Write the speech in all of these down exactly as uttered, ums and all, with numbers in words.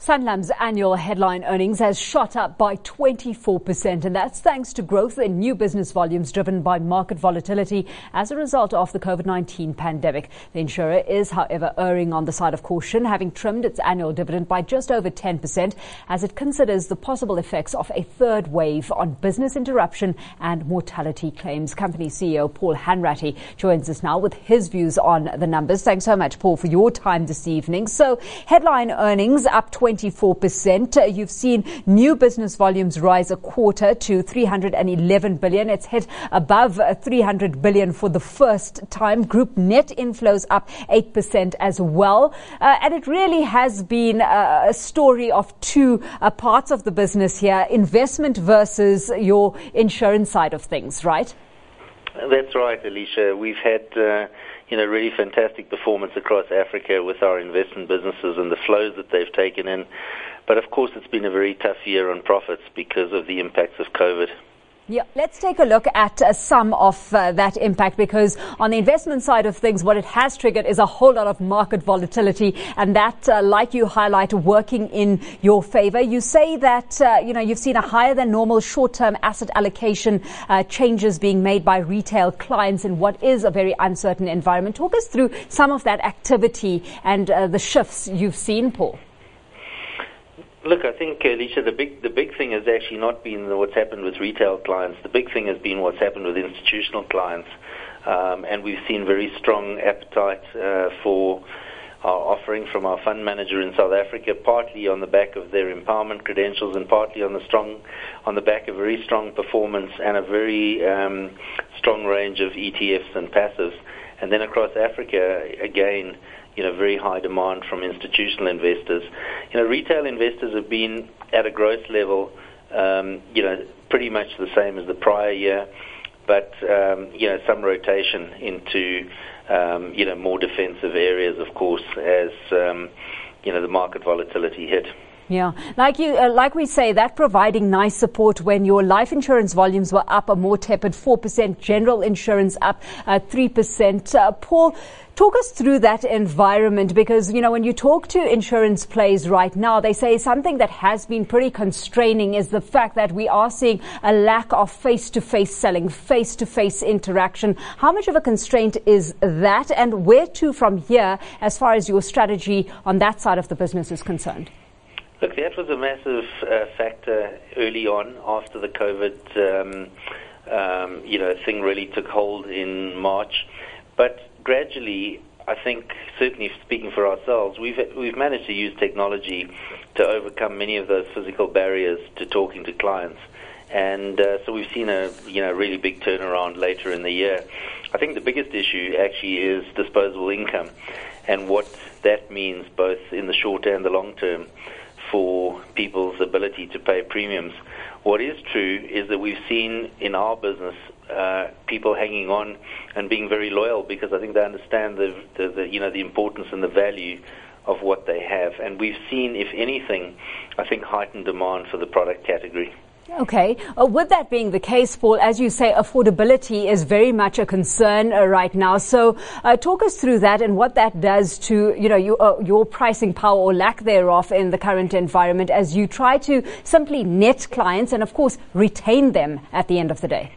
Sanlam's annual headline earnings has shot up by twenty-four percent, and that's thanks to growth in new business volumes driven by market volatility as a result of the COVID nineteen pandemic. The insurer is, however, erring on the side of caution, having trimmed its annual dividend by just over ten percent as it considers the possible effects of a third wave on business interruption and mortality claims. Company C E O Paul Hanratty joins us now with his views on the numbers. Thanks so much, Paul, for your time this evening. So, headline earnings up twenty-four percent. Uh, you've seen new business volumes rise a quarter to three hundred eleven billion. It's hit above uh, three hundred billion for the first time. Group net inflows up eight percent as well. Uh, and it really has been uh, a story of two uh, parts of the business here, investment versus your insurance side of things, right? That's right, Alicia. We've had, uh, you know, really fantastic performance across Africa with our investment businesses and the flows that they've taken in. But of course, it's been a very tough year on profits because of the impacts of COVID. Yeah, let's take a look at uh, some of uh, that impact, because on the investment side of things, what it has triggered is a whole lot of market volatility, and that, uh, like you highlight, working in your favor. You say that, uh, you know, you've seen a higher than normal short-term asset allocation uh, changes being made by retail clients in what is a very uncertain environment. Talk us through some of that activity and uh, the shifts you've seen, Paul. Look, I think, Alicia, the big the big thing has actually not been what's happened with retail clients. The big thing has been what's happened with institutional clients. Um, and we've seen very strong appetite uh, for our offering from our fund manager in South Africa, partly on the back of their empowerment credentials and partly on the strong, on the back of very strong performance and a very um, strong range of E T Fs and passives. And then across Africa, again, you know, very high demand from institutional investors. You know, retail investors have been at a growth level, um, you know, pretty much the same as the prior year, but, um, you know, some rotation into, um, you know, more defensive areas, of course, as, um, you know, the market volatility hit. Yeah, like you, uh, like we say, that providing nice support when your life insurance volumes were up a more tepid four percent, general insurance up uh, three percent. Uh, Paul, talk us through that environment, because, you know, when you talk to insurance plays right now, they say something that has been pretty constraining is the fact that we are seeing a lack of face-to-face selling, face-to-face interaction. How much of a constraint is that, and where to from here as far as your strategy on that side of the business is concerned? Look, that was a massive uh, factor early on after the COVID, um, um, you know, thing really took hold in March. But gradually, I think, certainly speaking for ourselves, we've we've managed to use technology to overcome many of those physical barriers to talking to clients. And uh, so we've seen a, you know, really big turnaround later in the year. I think the biggest issue actually is disposable income and what that means both in the short and the long term for people's ability to pay premiums. What is true is that we've seen in our business uh, people hanging on and being very loyal, because I think they understand the, the, the you know the importance and the value of what they have. And we've seen, if anything, I think heightened demand for the product category. Okay. Uh, with that being the case, Paul, as you say, affordability is very much a concern uh, right now. So uh, talk us through that and what that does to, you know, you, uh, your pricing power or lack thereof in the current environment as you try to simply net clients and, of course, retain them at the end of the day.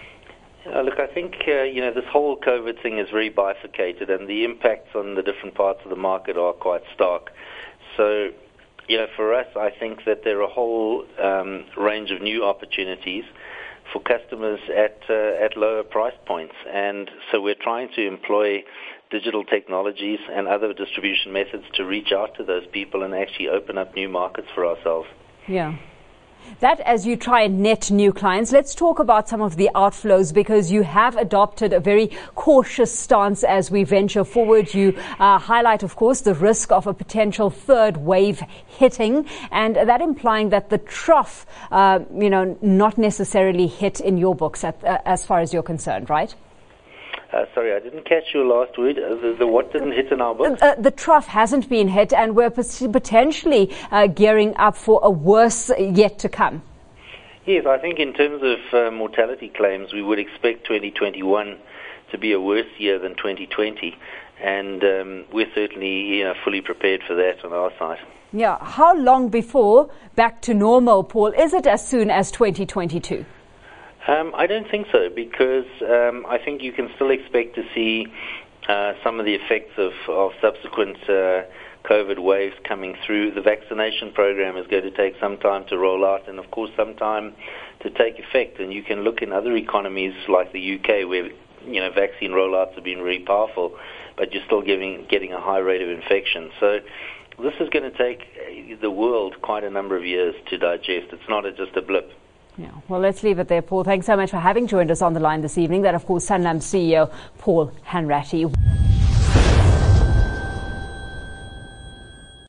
Uh, look, I think, uh, you know, this whole COVID thing is very bifurcated, and the impacts on the different parts of the market are quite stark. So, you know, for us, I think that there are a whole um, range of new opportunities for customers at uh, at lower price points. And so we're trying to employ digital technologies and other distribution methods to reach out to those people and actually open up new markets for ourselves. Yeah. That as you try and net new clients, let's talk about some of the outflows, because you have adopted a very cautious stance as we venture forward. You uh, highlight, of course, the risk of a potential third wave hitting, and that implying that the trough, uh, you know, not necessarily hit in your books at, uh, as far as you're concerned, right? Uh, sorry, I didn't catch your last word. Uh, the, the what didn't hit in our books? Uh, the trough hasn't been hit, and we're potentially uh, gearing up for a worse yet to come. Yes, I think in terms of uh, mortality claims, we would expect twenty twenty-one to be a worse year than twenty twenty. and um, we're certainly you know, fully prepared for that on our side. Yeah. How long before back to normal, Paul? Is it as soon as twenty twenty-two? Um, I don't think so, because um, I think you can still expect to see uh, some of the effects of, of subsequent uh, COVID waves coming through. The vaccination program is going to take some time to roll out, and of course some time to take effect. And you can look in other economies like the U K, where you know vaccine rollouts have been really powerful, but you're still giving, getting a high rate of infection. So this is going to take the world quite a number of years to digest. It's not a, just a blip. Yeah. Well, let's leave it there, Paul. Thanks so much for having joined us on the line this evening. That, of course, Sanlam C E O Paul Hanratty.